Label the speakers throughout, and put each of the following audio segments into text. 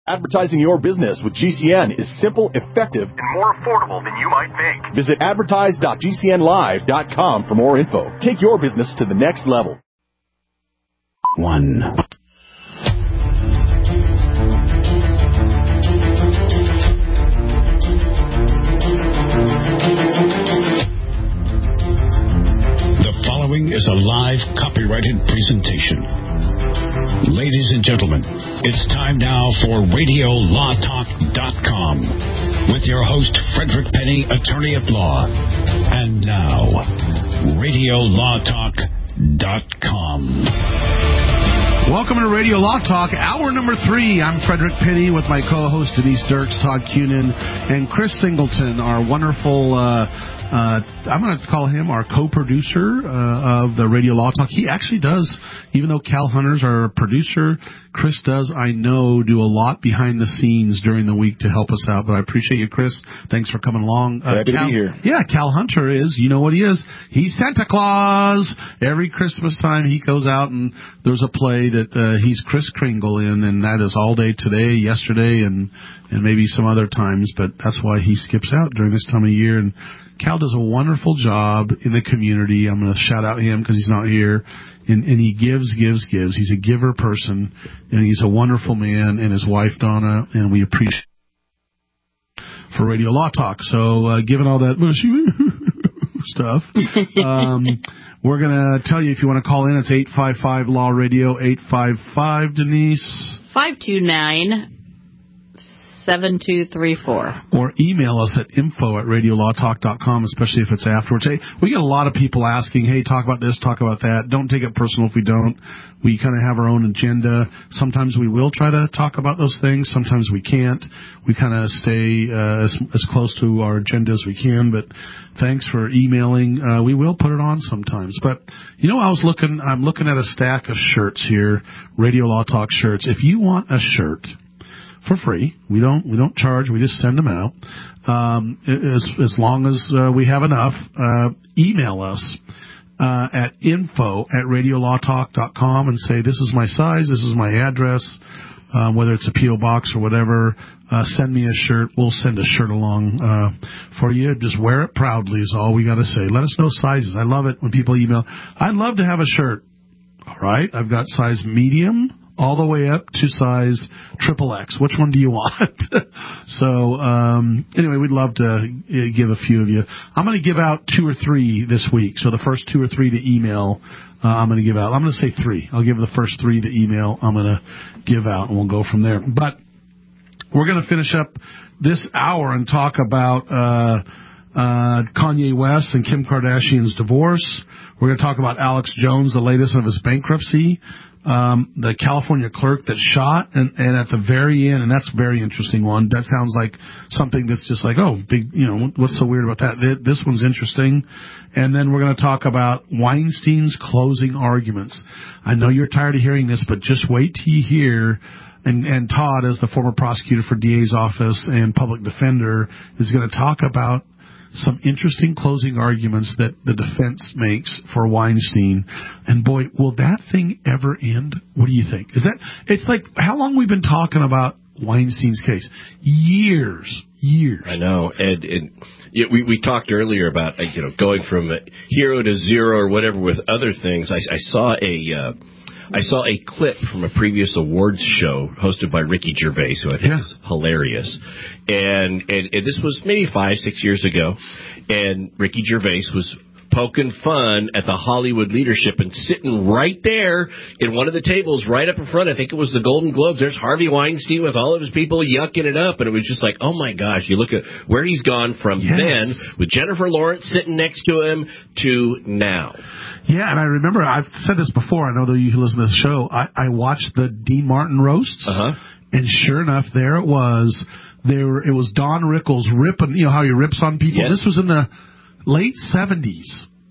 Speaker 1: Advertising your business with GCN is simple, effective, and more affordable than you might think. Visit advertise.gcnlive.com for more info. Take your business to the next level.
Speaker 2: 1. The following is a live copyrighted presentation. Ladies and gentlemen, it's time now for RadioLawTalk.com with your host, Frederick Penny, attorney at law. And now, RadioLawTalk.com.
Speaker 3: Welcome to Radio Law Talk, hour number 3. I'm Frederick Penny with my co-host Denise Dirks, Todd Cunin, and Chris Singleton, our wonderful... I'm going to call him our co-producer of the Radio Law Talk. He actually does, even though Cal Hunter's our producer, Chris does, I know, do a lot behind the scenes during the week to help us out. But I appreciate you, Chris. Thanks for coming along.
Speaker 1: Glad to be here.
Speaker 3: Yeah, Cal Hunter is, you know what he is. He's Santa Claus. Every Christmas time he goes out and there's a play that he's Kris Kringle in, and that is all day today, yesterday, and maybe some other times. But that's why he skips out during this time of year. And Cal does a wonderful job in the community. I'm going to shout out him because he's not here. And he gives. He's a giver person, and he's a wonderful man, and his wife, Donna, and we appreciate for Radio Law Talk. So given all that mushy stuff, we're going to tell you if you want to call in, it's 855-LAW-RADIO, 855, Denise.
Speaker 4: 529-7234.
Speaker 3: Or email us at info@radiolawtalk.com, especially if it's afterwards. Hey, we get a lot of people asking, hey, talk about this, talk about that. Don't take it personal if we don't. We kind of have our own agenda. Sometimes we will try to talk about those things. Sometimes we can't. We kind of stay as close to our agenda as we can. But thanks for emailing. We will put it on sometimes. But, you know, I'm looking at a stack of shirts here, Radio Law Talk shirts. If you want a shirt for free, we don't charge, we just send them out. As long as we have enough, email us at info@radiolawtalk.com and say, this is my size, this is my address, whether it's a P.O. box or whatever. Send me a shirt. We'll send a shirt along for you. Just wear it proudly is all we got to say. Let us know sizes. I love it when people email. I'd love to have a shirt. All right, I've got size medium all the way up to size XXX. Which one do you want? So, anyway, we'd love to give a few of you. I'm going to give out 2 or 3 this week. So the first 2 or 3 to email, I'm going to give out. I'm going to say 3. I'll give the first 3 to email. I'm going to give out, and we'll go from there. But we're going to finish up this hour and talk about Kanye West and Kim Kardashian's divorce. We're going to talk about Alex Jones, the latest of his bankruptcy. The California clerk that shot, and at the very end, and that's a very interesting one. That sounds like something that's just like, oh, big, you know, what's so weird about that? This one's interesting. And then we're going to talk about Weinstein's closing arguments. I know you're tired of hearing this, but just wait till you hear. And Todd, as the former prosecutor for DA's office and public defender, is going to talk about some interesting closing arguments that the defense makes for Weinstein. And boy, will that thing ever end? What do you think? It's like, how long we've been talking about Weinstein's case? Years.
Speaker 5: I know. And we talked earlier about, going from hero to zero or whatever with other things. I saw a clip from a previous awards show hosted by Ricky Gervais, who I think is hilarious. And this was maybe 5-6 years ago, and Ricky Gervais was poking fun at the Hollywood leadership, and sitting right there in one of the tables right up in front, I think it was the Golden Globes, there's Harvey Weinstein with all of his people yucking it up, and it was just like, oh my gosh, you look at where he's gone from then, with Jennifer Lawrence sitting next to him, to now.
Speaker 3: Yeah, and I remember, I've said this before, I know that you listen to the show, I watched the Dean Martin roasts, and sure enough, there it was. It was Don Rickles ripping, you know how he rips on people?
Speaker 5: Yes.
Speaker 3: This was in the late 70s.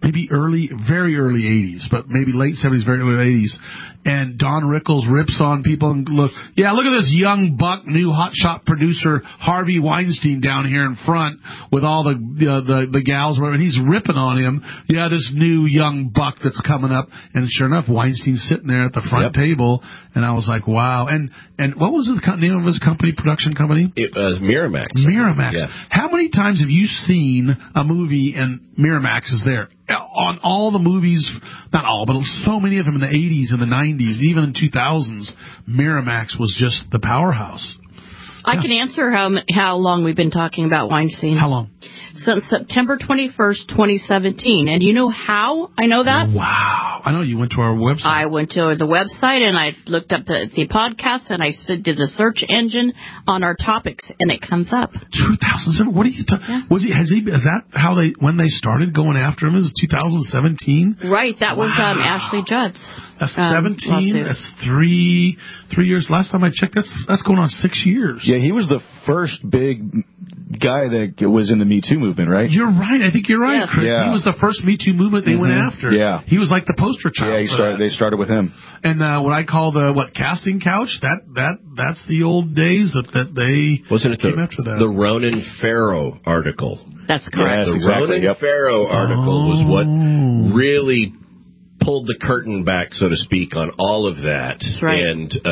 Speaker 3: maybe very early 80s, but maybe late 70s, very early 80s. And Don Rickles rips on people and look at this young buck, new hotshot producer Harvey Weinstein down here in front with all the gals, and he's ripping on him. Yeah, this new young buck that's coming up, and sure enough, Weinstein's sitting there at the front table, and I was like, wow. And what was the name of his company, production company?
Speaker 5: Miramax.
Speaker 3: Miramax.
Speaker 5: Yeah.
Speaker 3: How many times have you seen a movie and Miramax is there? On all the movies, not all, but so many of them in the 80s and the 90s, even in 2000s, Miramax was just the powerhouse.
Speaker 4: I can answer how long we've been talking about Weinstein.
Speaker 3: How long?
Speaker 4: Since September 21st, 2017. And you know how I know that?
Speaker 3: Wow. I know you went to our website.
Speaker 4: I went to the website and I looked up the podcast and I did the search engine on our topics and it comes up.
Speaker 3: 2007? What are you talking? Yeah. Is that when they started going after him? Is it 2017?
Speaker 4: Right. That was Ashley Judd's.
Speaker 3: That's 17. That's 3 years. Last time I checked, that's going on 6 years.
Speaker 1: Yeah, he was the first big guy that was in the Me Too movement, right?
Speaker 3: You're right. I think you're right,
Speaker 4: yes.
Speaker 3: Chris.
Speaker 1: Yeah.
Speaker 3: He was the first Me Too movement they went after.
Speaker 1: Yeah.
Speaker 3: He was like the poster child.
Speaker 1: Yeah, they started with him.
Speaker 3: And what I call the casting couch, that's the old days that they
Speaker 5: wasn't it
Speaker 3: came after that.
Speaker 5: The Ronan Farrow article?
Speaker 4: That's correct.
Speaker 5: The Ronan Farrow article was what really pulled the curtain back, so to speak, on all of that.
Speaker 4: That's right.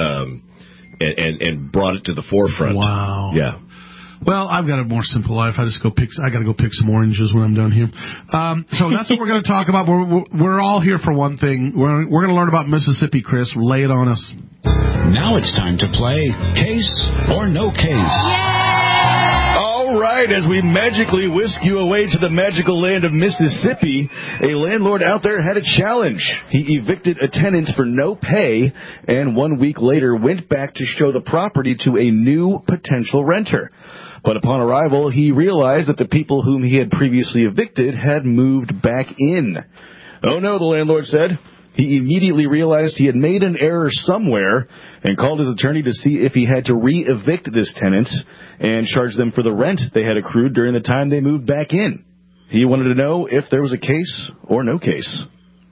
Speaker 5: And brought it to the forefront.
Speaker 3: Wow.
Speaker 5: Yeah.
Speaker 3: Well, I've got a more simple life. I got to go pick some oranges when I'm done here. So that's what we're going to talk about. We're all here for one thing. We're going to learn about Mississippi, Chris. Lay it on us.
Speaker 2: Now it's time to play Case or No Case.
Speaker 1: All right, as we magically whisk you away to the magical land of Mississippi, a landlord out there had a challenge. He evicted a tenant for no pay, and 1 week later went back to show the property to a new potential renter. But upon arrival, he realized that the people whom he had previously evicted had moved back in. Oh no, the landlord said. He immediately realized he had made an error somewhere and called his attorney to see if he had to re-evict this tenant and charge them for the rent they had accrued during the time they moved back in. He wanted to know if there was a case or no case.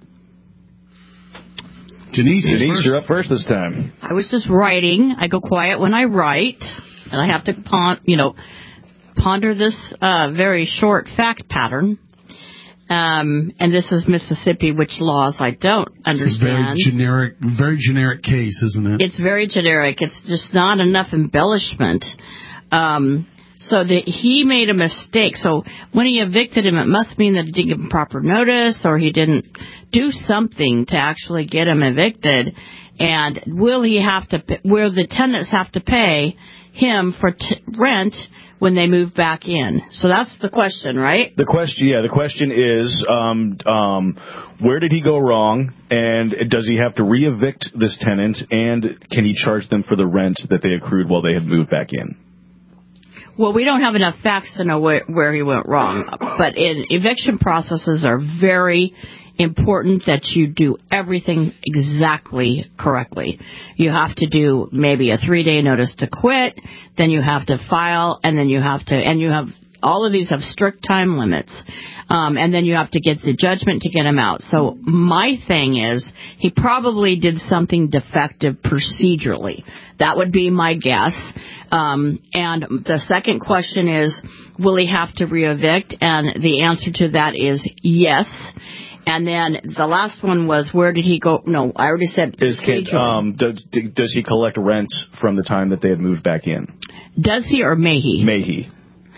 Speaker 1: Denise, you're up first this time.
Speaker 4: I was just writing. I go quiet when I write, and I have to ponder this very short fact pattern. And this is Mississippi, which laws I don't understand.
Speaker 3: It's a very generic case, isn't it?
Speaker 4: It's very generic. It's just not enough embellishment. So he made a mistake. So when he evicted him, it must mean that he didn't give him proper notice or he didn't do something to actually get him evicted. And will the tenants have to pay him for rent when they move back in? So that's the question, right?
Speaker 1: The question is, where did he go wrong, and does he have to re-evict this tenant, and can he charge them for the rent that they accrued while they had moved back in?
Speaker 4: Well, we don't have enough facts to know where he went wrong, but eviction processes are very important that you do everything exactly correctly. You have to do maybe a 3-day notice to quit, then you have to file, and then you have all of these have strict time limits. And then you have to get the judgment to get him out. So my thing is, he probably did something defective procedurally. That would be my guess. And the second question is, will he have to re-evict? And the answer to that is yes. And then the last one was, where did he go? No, I already said
Speaker 1: does he collect rent from the time that they had moved back in?
Speaker 4: Does he or may he?
Speaker 1: May he.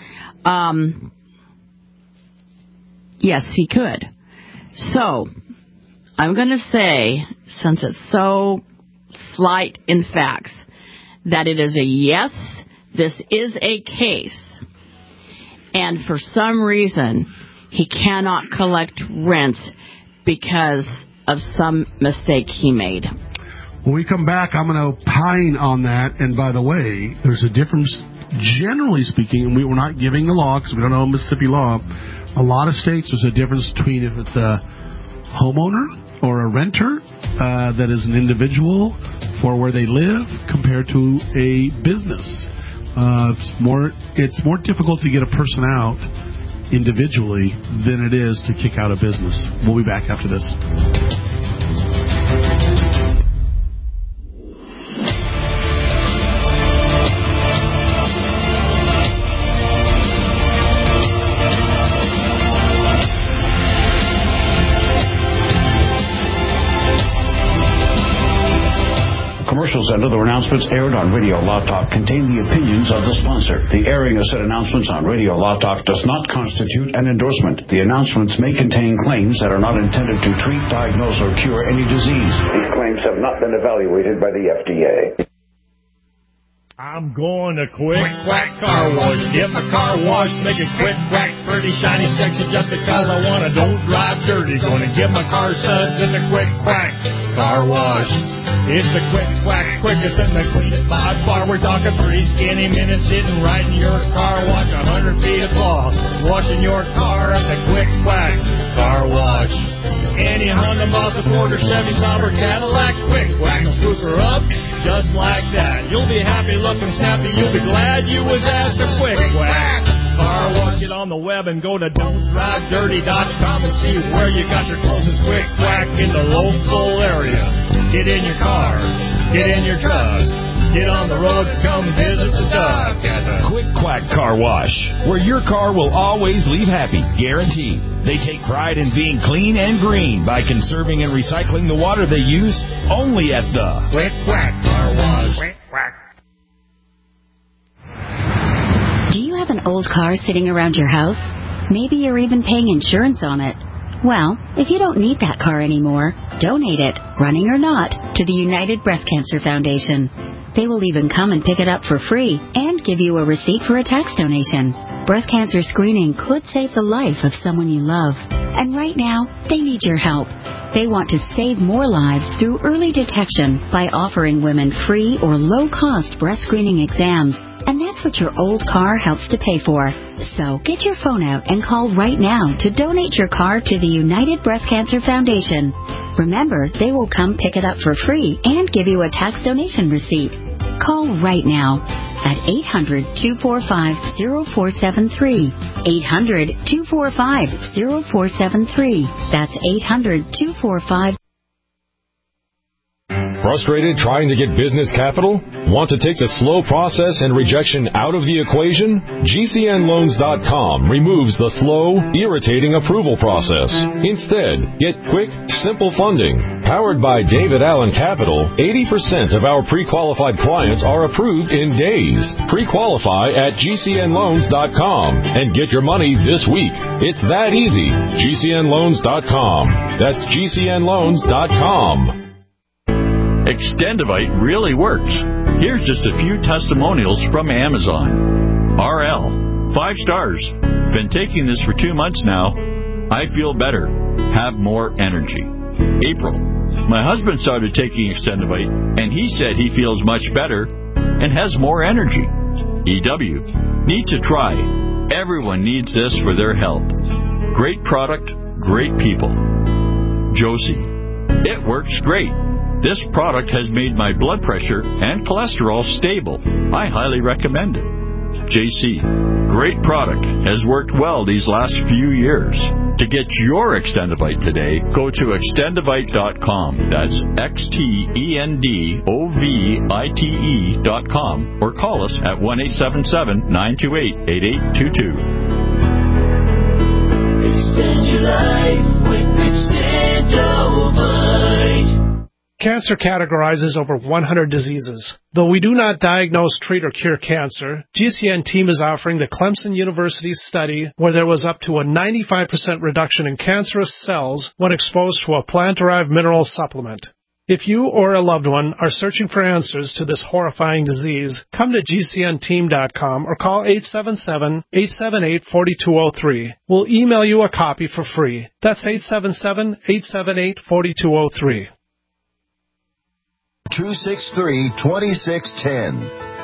Speaker 4: Yes, he could. So, I'm going to say, since it's so slight in facts, that it is a yes, this is a case, and for some reason, he cannot collect rent because of some mistake he made.
Speaker 3: When we come back, I'm going to opine on that, and by the way, there's a difference, generally speaking, and we're not giving the law because we don't know Mississippi law. A lot of states, there's a difference between if it's a homeowner or a renter that is an individual for where they live compared to a business. It's more difficult to get a person out individually than it is to kick out a business. We'll be back after this.
Speaker 2: Commercials and other announcements aired on Radio Law Talk contain the opinions of the sponsor. The airing of said announcements on Radio Law Talk does not constitute an endorsement. The announcements may contain claims that are not intended to treat, diagnose, or cure any disease. These claims have not been evaluated by the FDA.
Speaker 6: I'm going to Quick Quack Car Wash. Get my car washed, make it quick, quack, pretty, shiny, sexy, just because I want to. Don't drive dirty. Going to get my car suds in the Quick Quack Car Wash. It's the Quick Quack, quickest and the cleanest by far. We're talking 3 skinny minutes sitting right in your car wash. 100 feet of cloth, washing your car at the Quick Quack Car Wash. Any Honda, Mazda, Ford, or Chevy, Sauber, Cadillac, Quick Quack will scoop her up just like that. You'll be happy, looking snappy. You'll be glad you was asked a Quick Quack Car Wash. Get on the web and go to don'tdrivedirty.com and see where you got your closest Quick Quack in the local area. Get in your car, get in your truck, get on the road, come visit the duck at the
Speaker 7: Quick Quack Car Wash, where your car will always leave happy, guaranteed. They take pride in being clean and green by conserving and recycling the water they use only at the
Speaker 6: Quick Quack Car Wash. Quick Quack.
Speaker 8: Do you have an old car sitting around your house? Maybe you're even paying insurance on it. Well, if you don't need that car anymore, donate it, running or not, to the United Breast Cancer Foundation. They will even come and pick it up for free and give you a receipt for a tax donation. Breast cancer screening could save the life of someone you love. And right now, they need your help. They want to save more lives through early detection by offering women free or low-cost breast screening exams. And that's what your old car helps to pay for. So get your phone out and call right now to donate your car to the United Breast Cancer Foundation. Remember, they will come pick it up for free and give you a tax donation receipt. Call right now at 800-245-0473. 800-245-0473. That's 800-245.
Speaker 9: Frustrated trying to get business capital? Want to take the slow process and rejection out of the equation? GCNloans.com removes the slow, irritating approval process. Instead, get quick, simple funding. Powered by David Allen Capital, 80% of our pre-qualified clients are approved in days. Pre-qualify at GCNloans.com and get your money this week. It's that easy. GCNloans.com. That's GCNloans.com.
Speaker 10: Extendivite really works. Here's just a few testimonials from Amazon. RL, 5 stars. Been taking this for 2 months now. I feel better. Have more energy. April, my husband started taking Extendivite, and he said he feels much better and has more energy. EW, need to try. Everyone needs this for their health. Great product, great people. Josie, it works great. This product has made my blood pressure and cholesterol stable. I highly recommend it. JC, great product. Has worked well these last few years. To get your Extendivite today, go to extendivite.com. That's XTENDOVITE.com or call us at 1-877-928-8822.
Speaker 11: Extend your life with Extendovite.
Speaker 12: Cancer categorizes over 100 diseases. Though we do not diagnose, treat, or cure cancer, GCN team is offering the Clemson University study where there was up to a 95% reduction in cancerous cells when exposed to a plant-derived mineral supplement. If you or a loved one are searching for answers to this horrifying disease, come to GCNteam.com or call 877-878-4203. We'll email you a copy for free. That's 877-878-4203.
Speaker 13: 263-2610.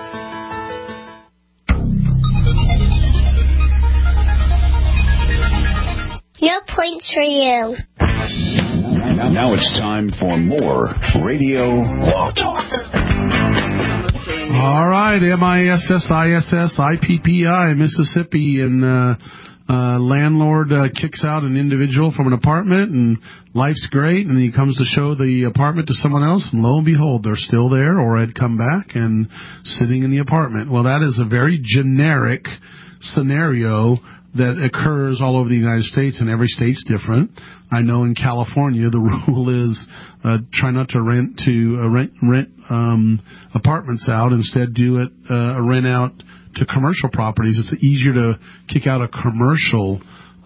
Speaker 14: No points for you.
Speaker 2: Now it's time for more Radio Law Talk.
Speaker 3: All right, MISSISSIPPI, Mississippi, and Landlord kicks out an individual from an apartment, and life's great, and he comes to show the apartment to someone else, and lo and behold, they're still there or had come back and sitting in the apartment. Well, that is a very generic scenario that occurs all over the United States, and every state's different. I know in California the rule is try not to rent apartments out. Instead, do it rent out to commercial properties. It's easier to kick out a commercial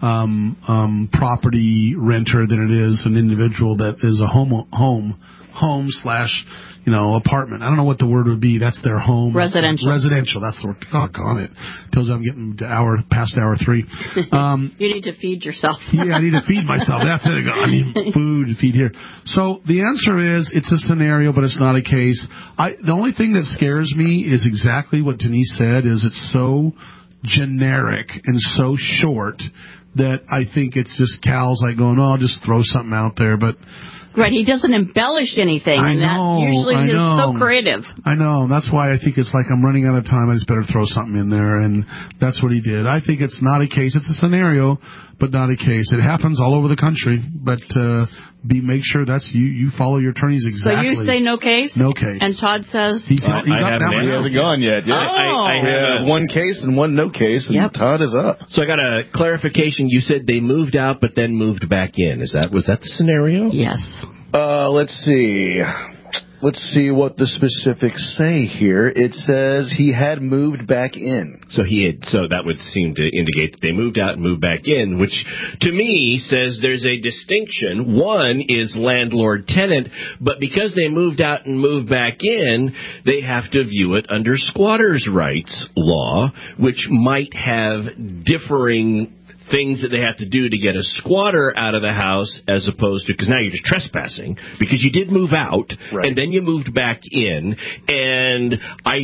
Speaker 3: property renter than it is an individual that is a home slash apartment. I don't know what the word would be. That's their home. Residential. That's the word. Doggone it. Tells you I'm getting to past hour 3.
Speaker 4: You need to feed yourself.
Speaker 3: Yeah, I need to feed myself. That's it. I need food to feed here. So the answer is it's a scenario, but it's not a case. The only thing that scares me is exactly what Denise said, is it's so generic and so short that I think it's just Cal's like going, I'll just throw something out there, but...
Speaker 4: Right, he doesn't embellish anything, and that's usually just so creative.
Speaker 3: I know, that's why I think it's like I'm running out of time, I just better throw something in there, and that's what he did. I think it's not a case, it's a scenario, but not a case. It happens all over the country, but make sure that's you follow your attorneys exactly.
Speaker 4: So you say no case?
Speaker 3: No case.
Speaker 4: And Todd says?
Speaker 1: He hasn't gone yet. Yeah. I have one case and one no case, and Todd is up.
Speaker 5: So I got a clarification. You said they moved out but then moved back in. Was that the scenario?
Speaker 4: Yes.
Speaker 1: Let's see. Let's see what the specifics say here. It says he had moved back in.
Speaker 5: So that would seem to indicate that they moved out and moved back in, which to me says there's a distinction. One is landlord-tenant, but because they moved out and moved back in, they have to view it under squatters' rights law, which might have differing things that they have to do to get a squatter out of the house, as opposed to, because now you're just trespassing, because you did move out, and then you moved back in, and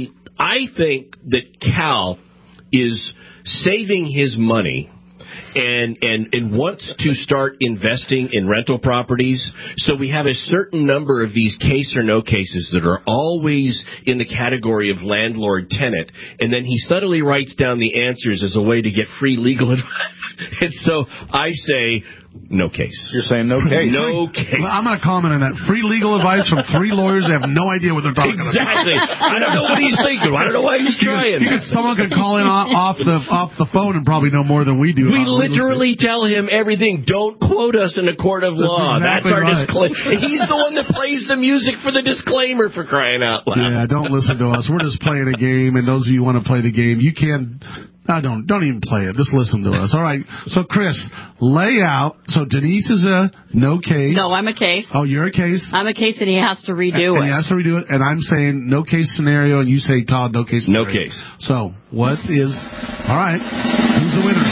Speaker 5: I think that Cal is saving his money and wants to start investing in rental properties. So we have a certain number of these case or no cases that are always in the category of landlord-tenant, and then he subtly writes down the answers as a way to get free legal advice. And so I say, no case.
Speaker 1: You're saying no case?
Speaker 5: No case.
Speaker 3: Well, I'm going to comment on that. Free legal advice from 3 lawyers who have no idea what they're talking about.
Speaker 5: Exactly. I don't know what he's thinking. I don't know why he's trying.
Speaker 3: Someone could call in off the phone and probably know more than we do.
Speaker 5: We literally tell him everything. Don't quote us in a court of law. That's our disclaimer. He's the one that plays the music for the disclaimer, for crying out loud.
Speaker 3: Yeah, don't listen to us. We're just playing a game, and those of you who want to play the game, you can... don't even play it. Just listen to us. All right. So, Chris, lay out. So, Denise is a no case.
Speaker 4: No, I'm a case.
Speaker 3: Oh, you're a case?
Speaker 4: I'm a case, and he has to redo it.
Speaker 3: He has to redo it, and I'm saying no case scenario, and you say, Todd, no case scenario.
Speaker 5: No case.
Speaker 3: So, what is... All right. Who's the winner?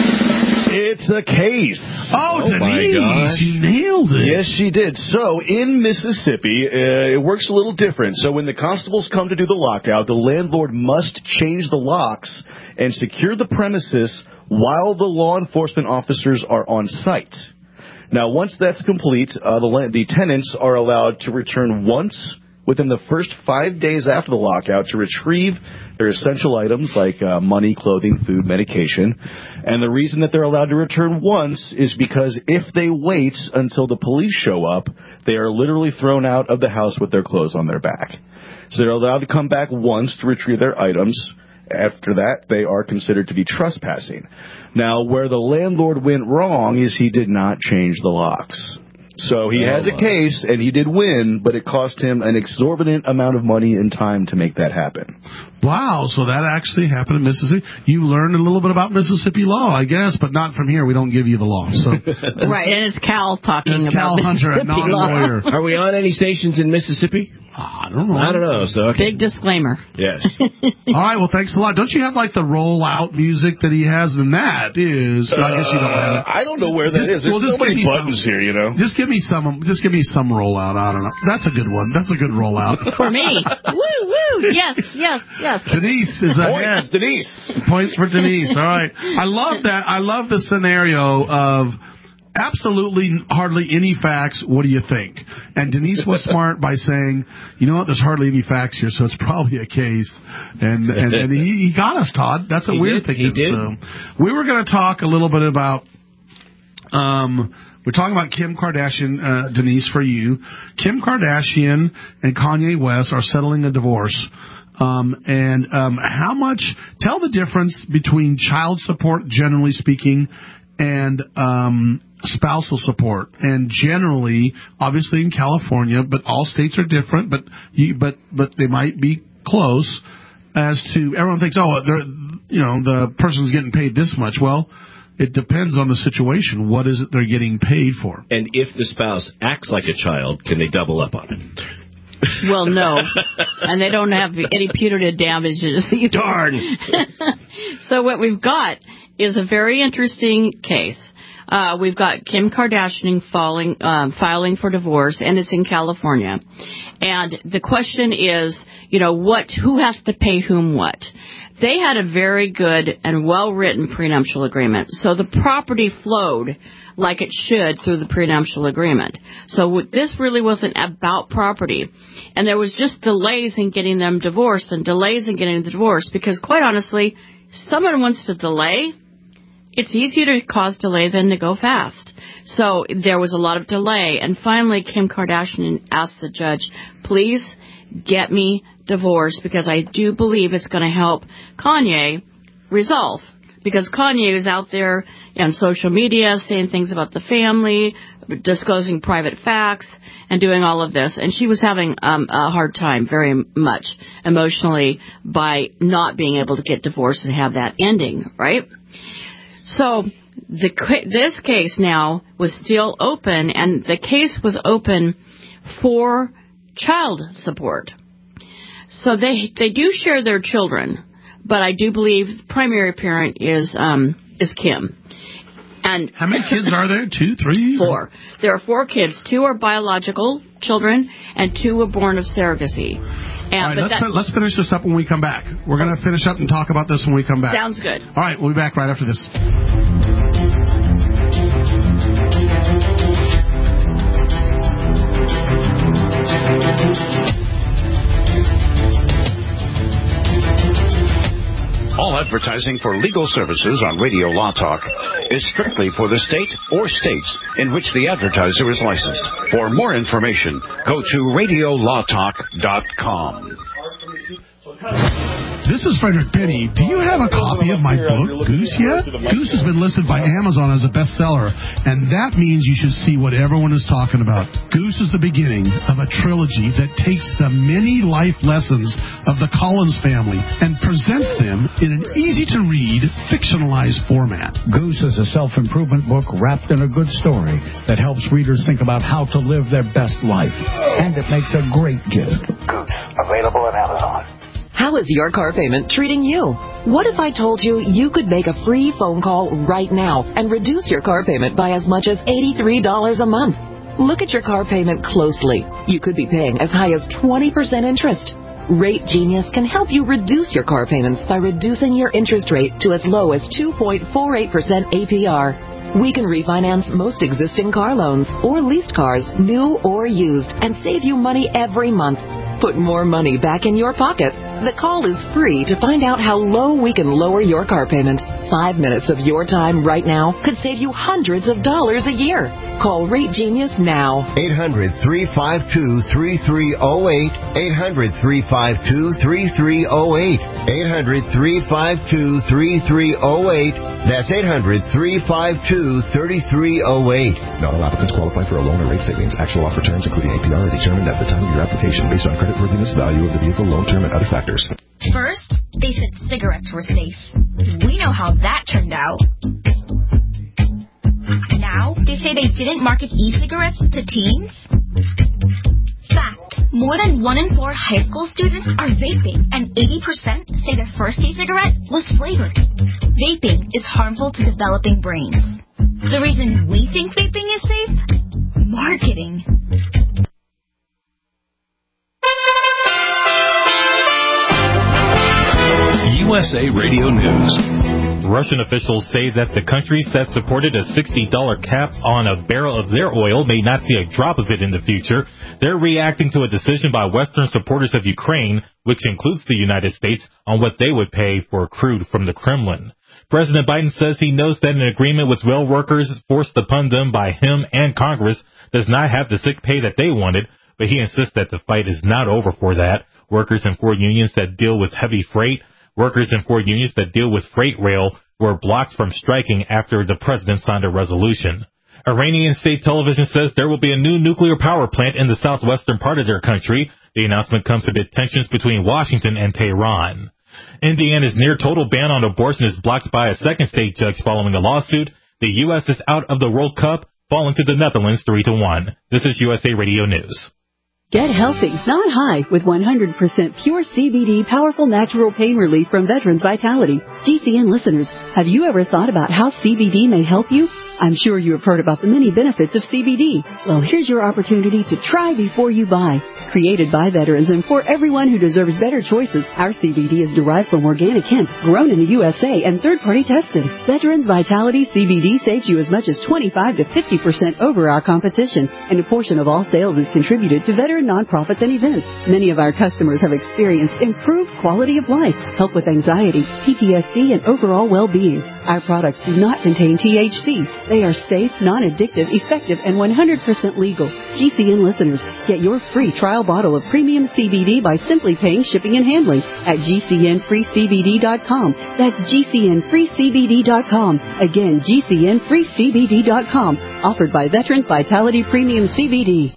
Speaker 1: It's a case.
Speaker 3: Oh, Denise, you nailed it.
Speaker 1: Yes, she did. So, in Mississippi, it works a little different. So, when the constables come to do the lockout, the landlord must change the locks and secure the premises while the law enforcement officers are on site. Now, once that's complete, the tenants are allowed to return once within the first 5 days after the lockout to retrieve their essential items like money, clothing, food, medication. And the reason that they're allowed to return once is because if they wait until the police show up, they are literally thrown out of the house with their clothes on their back. So they're allowed to come back once to retrieve their items. After that, they are considered to be trespassing. Now, where the landlord went wrong is he did not change the locks. So he has a case, and he did win, but it cost him an exorbitant amount of money and time to make that happen.
Speaker 3: Wow, so that actually happened in Mississippi. You learned a little bit about Mississippi law, I guess, but not from here. We don't give you the law. So.
Speaker 4: Right, and it's Cal talking about
Speaker 3: Cal Hunter, a non-lawyer.
Speaker 5: Are we on any stations in Mississippi?
Speaker 3: I don't know.
Speaker 5: So, okay.
Speaker 4: Big disclaimer.
Speaker 5: Yes.
Speaker 3: All right, well, thanks a lot. Don't you have, like, the roll-out music that he has? And that is... I guess you don't have it.
Speaker 1: I don't know where that is. There's so many buttons here, you know.
Speaker 3: Just give me some rollout. I don't know. That's a good one. That's a good rollout.
Speaker 4: For me. Woo, woo. Yes.
Speaker 3: Denise is ahead.
Speaker 1: Denise.
Speaker 3: Points for Denise. All right. I love that. I love the scenario of absolutely hardly any facts. What do you think? And Denise was smart by saying, you know what, there's hardly any facts here, so it's probably a case. And he got us, Todd. That's what we were thinking.
Speaker 5: He did.
Speaker 3: So we were going to talk a little bit about, we're talking about Kim Kardashian, Denise, for you. Kim Kardashian and Kanye West are settling a divorce. How much, tell the difference between child support, generally speaking, and spousal support. And generally, obviously in California, but all states are different, but they might be close as to, everyone thinks, the person's getting paid this much. Well, it depends on the situation. What is it they're getting paid for?
Speaker 5: And if the spouse acts like a child, can they double up on it?
Speaker 4: Well, no. And they don't have any punitive damages either.
Speaker 5: Darn.
Speaker 4: So what we've got is a very interesting case. We've got Kim Kardashian filing for divorce, and it's in California. And the question is, who has to pay whom what? They had a very good and well-written prenuptial agreement. So the property flowed like it should through the prenuptial agreement. So this really wasn't about property. And there was just delays in getting them divorced and delays in getting the divorce because, quite honestly, someone wants to delay, it's easier to cause delay than to go fast. So there was a lot of delay. And finally, Kim Kardashian asked the judge, please get me divorced because I do believe it's going to help Kanye resolve. Because Kanye is out there on social media saying things about the family, disclosing private facts, and doing all of this. And she was having a hard time very much emotionally by not being able to get divorced and have that ending, right? So this case now was still open, and the case was open for child support. So they do share their children. But I do believe the primary parent is Kim. And
Speaker 3: how many kids are there? 2, 3?
Speaker 4: 4. There are 4 kids. 2 are biological children, and 2 were born of surrogacy.
Speaker 3: All right, let's finish this up when we come back. We're going to finish up and talk about this when we come back.
Speaker 4: Sounds good.
Speaker 3: All right, we'll be back right after this.
Speaker 2: All advertising for legal services on Radio Law Talk is strictly for the state or states in which the advertiser is licensed. For more information, go to radiolawtalk.com.
Speaker 3: This is Frederick Penny. Do you have a copy of my book, Goose, yet? Goose has been listed by Amazon as a bestseller, and that means you should see what everyone is talking about. Goose is the beginning of a trilogy that takes the many life lessons of the Collins family and presents them in an easy-to-read, fictionalized format.
Speaker 2: Goose is a self-improvement book wrapped in a good story that helps readers think about how to live their best life. And it makes a great gift.
Speaker 13: Goose, available at Amazon.
Speaker 15: How is your car payment treating you? What if I told you you could make a free phone call right now and reduce your car payment by as much as $83 a month? Look at your car payment closely. You could be paying as high as 20% interest. Rate Genius can help you reduce your car payments by reducing your interest rate to as low as 2.48% APR. We can refinance most existing car loans or leased cars, new or used, and save you money every month. Put more money back in your pocket. The call is free to find out how low we can lower your car payment. 5 minutes of your time right now could save you hundreds of dollars a year. Call Rate Genius now.
Speaker 16: 800-352-3308. 800-352-3308. 800-352-3308. That's 800-352-3308.
Speaker 17: Not all applicants qualify for a loan or rate savings. Actual offer terms, including APR, are determined at the time of your application based on creditworthiness, value of the vehicle, loan term, and other factors.
Speaker 18: First, they said cigarettes were safe. We know how that turned out. Now, they say they didn't market e-cigarettes to teens. Fact, more than 1 in 4 high school students are vaping, and 80% say their first e-cigarette was flavored. Vaping is harmful to developing brains. The reason we think vaping is safe? Marketing.
Speaker 19: USA Radio News.
Speaker 20: Russian officials say that the countries that supported a $60 cap on a barrel of their oil may not see a drop of it in the future. They're reacting to a decision by Western supporters of Ukraine, which includes the United States, on what they would pay for crude from the Kremlin. President Biden says he knows that an agreement with rail workers forced upon them by him and Congress does not have the sick pay that they wanted, but he insists that the fight is not over for that. Workers in 4 unions that deal with heavy freight, workers in 4 unions that deal with freight rail were blocked from striking after the president signed a resolution. Iranian state television says there will be a new nuclear power plant in the southwestern part of their country. The announcement comes amid tensions between Washington and Tehran. Indiana's near total ban on abortion is blocked by a second state judge following a lawsuit. The U.S. is out of the World Cup, falling to the Netherlands 3-1. This is USA Radio News.
Speaker 21: Get healthy, not high, with 100% pure CBD powerful natural pain relief from Veterans Vitality. GCN listeners, have you ever thought about how CBD may help you? I'm sure you have heard about the many benefits of CBD. Well, here's your opportunity to try before you buy. Created by veterans and for everyone who deserves better choices, our CBD is derived from organic hemp, grown in the USA and third-party tested. Veterans Vitality CBD saves you as much as 25 to 50% over our competition, and a portion of all sales is contributed to veteran nonprofits and events. Many of our customers have experienced improved quality of life, help with anxiety, PTSD, and overall well-being. Our products do not contain THC. They are safe, non-addictive, effective, and 100% legal. GCN listeners, get your free trial bottle of premium CBD by simply paying shipping and handling at GCNFreeCBD.com. That's GCNFreeCBD.com. Again, GCNFreeCBD.com. Offered by Veterans Vitality Premium CBD.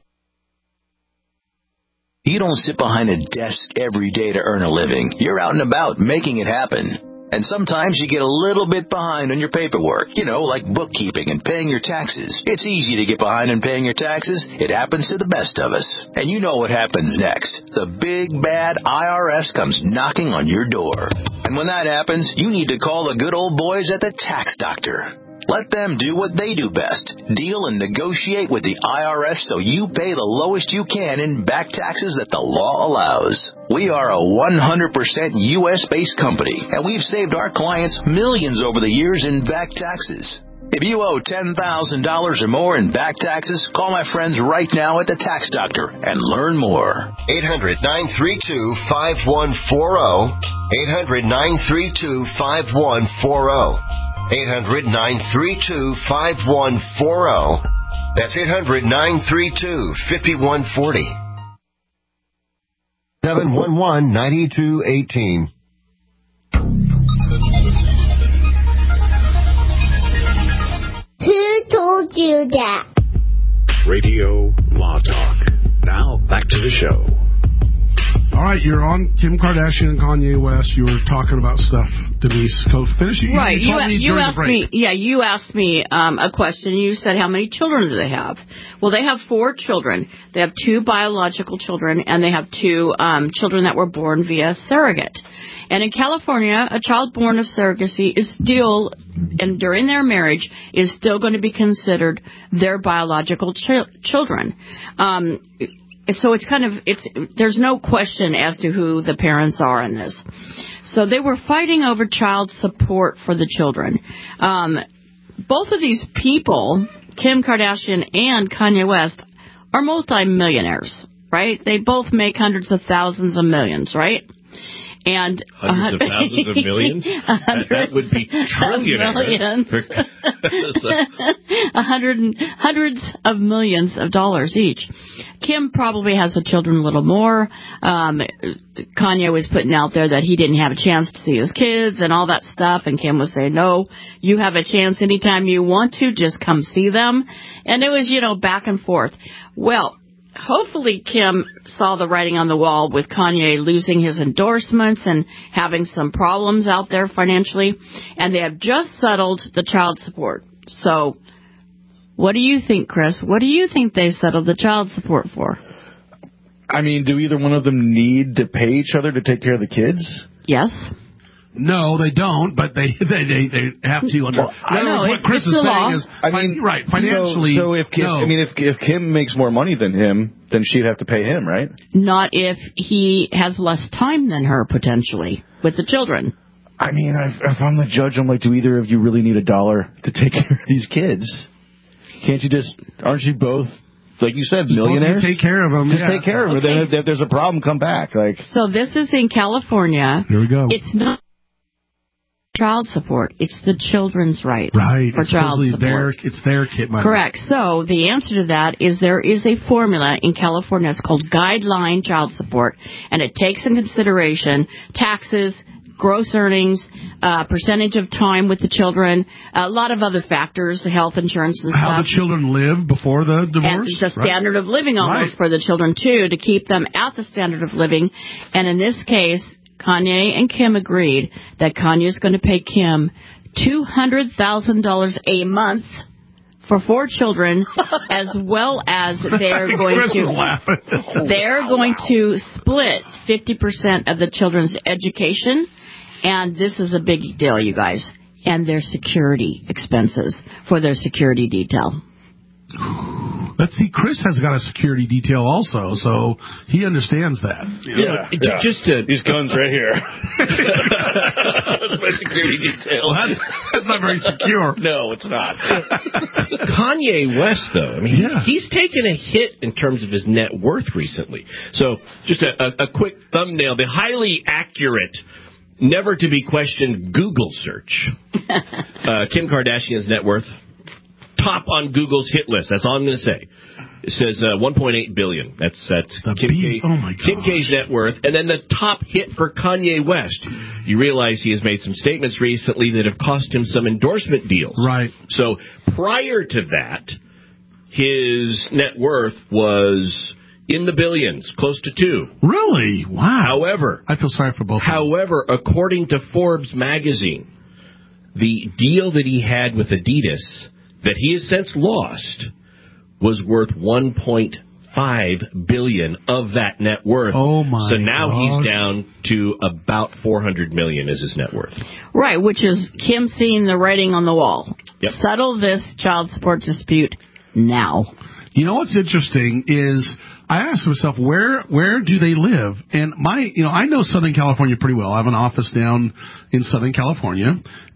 Speaker 22: You don't sit behind a desk every day to earn a living. You're out and about making it happen. And sometimes you get a little bit behind on your paperwork, like bookkeeping and paying your taxes. It's easy to get behind on paying your taxes. It happens to the best of us. And you know what happens next. The big, bad IRS comes knocking on your door. And when that happens, you need to call the good old boys at the Tax Doctor. Let them do what they do best. Deal and negotiate with the IRS so you pay the lowest you can in back taxes that the law allows. We are a 100% U.S.-based company, and we've saved our clients millions over the years in back taxes. If you owe $10,000 or more in back taxes, call my friends right now at the Tax Doctor and learn more.
Speaker 16: 800-932-5140. 800-932-5140. 800-932-5140. That's 800-932-5140. 711-9218.
Speaker 14: Who told you that?
Speaker 2: Radio Law Talk. Now, back to the show.
Speaker 3: All right, you're on Kim Kardashian and Kanye West. You were talking about stuff, Denise. Go finish it.
Speaker 4: Right. You asked me. Yeah, you asked me a question. You said, how many children do they have? Well, they have 4 children. They have 2 biological children, and they have 2 children that were born via surrogate. And in California, a child born of surrogacy is still, and during their marriage, is still going to be considered their biological children. So there's no question as to who the parents are in this. So they were fighting over child support for the children. Both of these people, Kim Kardashian and Kanye West, are multimillionaires, right? They both make hundreds of thousands of millions, right? And
Speaker 5: hundreds of thousands of millions? That would be trillionaires.
Speaker 4: Hundreds of millions of dollars each. Kim probably has the children a little more. Kanye was putting out there that he didn't have a chance to see his kids and all that stuff, and Kim was saying, no, you have a chance anytime you want to, just come see them. And it was, back and forth. Well, hopefully Kim saw the writing on the wall with Kanye losing his endorsements and having some problems out there financially, and they have just settled the child support. So what do you think, Chris? What do you think they settled the child support for?
Speaker 1: I mean, do either one of them need to pay each other to take care of the kids?
Speaker 4: Yes.
Speaker 3: No, they don't, but they have to. Under. What Chris is saying is, right, financially.
Speaker 1: So if Kim makes more money than him, then she'd have to pay him, right?
Speaker 4: Not if he has less time than her, potentially, with the children.
Speaker 1: I mean, if I'm the judge, I'm like, do either of you really need $1 to take care of these kids? Can't you aren't you both, like you said, millionaires?
Speaker 3: Take care of them.
Speaker 1: Just take care of them. Then if there's a problem, come back.
Speaker 4: So this is in California.
Speaker 3: Here we go.
Speaker 4: It's not child support. It's the children's right for
Speaker 3: it's
Speaker 4: child support.
Speaker 3: It's their kid money.
Speaker 4: Correct. So the answer to that is there is a formula in California. It's called guideline child support, and it takes in consideration taxes, gross earnings, percentage of time with the children, a lot of other factors, the health insurance and
Speaker 3: how
Speaker 4: stuff.
Speaker 3: the children live before the divorce.
Speaker 4: And the standard of living almost for the children, too, to keep them at the standard of living. And in this case, Kanye and Kim agreed that Kanye is going to pay Kim $200,000 a month for 4 children, as well as they're going to split 50% of the children's education, and this is a big deal, you guys, and their security expenses for their security detail.
Speaker 3: Let's see, Chris has got a security detail also, so he understands that.
Speaker 5: Just these guns right here. That's my security detail.
Speaker 3: Well, that's not very secure.
Speaker 5: No, it's not. Kanye West, though, I mean, he's taken a hit in terms of his net worth recently. So, just a quick thumbnail: the highly accurate, never to be questioned Google search. Kim Kardashian's net worth. Top on Google's hit list. That's all I'm going to say. It says $1.8 billion. That's Kim K's net worth. And then the top hit for Kanye West. You realize he has made some statements recently that have cost him some endorsement deals.
Speaker 3: Right.
Speaker 5: So prior to that, his net worth was in the billions, close to 2.
Speaker 3: Really? Wow.
Speaker 5: However,
Speaker 3: I feel sorry for both.
Speaker 5: However, according to Forbes magazine, the deal that he had with Adidas that he has since lost was worth $1.5 billion of that net worth.
Speaker 3: Oh my!
Speaker 5: So now he's down to about $400 million is his net worth.
Speaker 4: Right, which is Kim seeing the writing on the wall.
Speaker 5: Yep.
Speaker 4: Settle this child support dispute now.
Speaker 3: You know what's interesting is I asked myself where do they live? And I know Southern California pretty well. I have an office down in Southern California,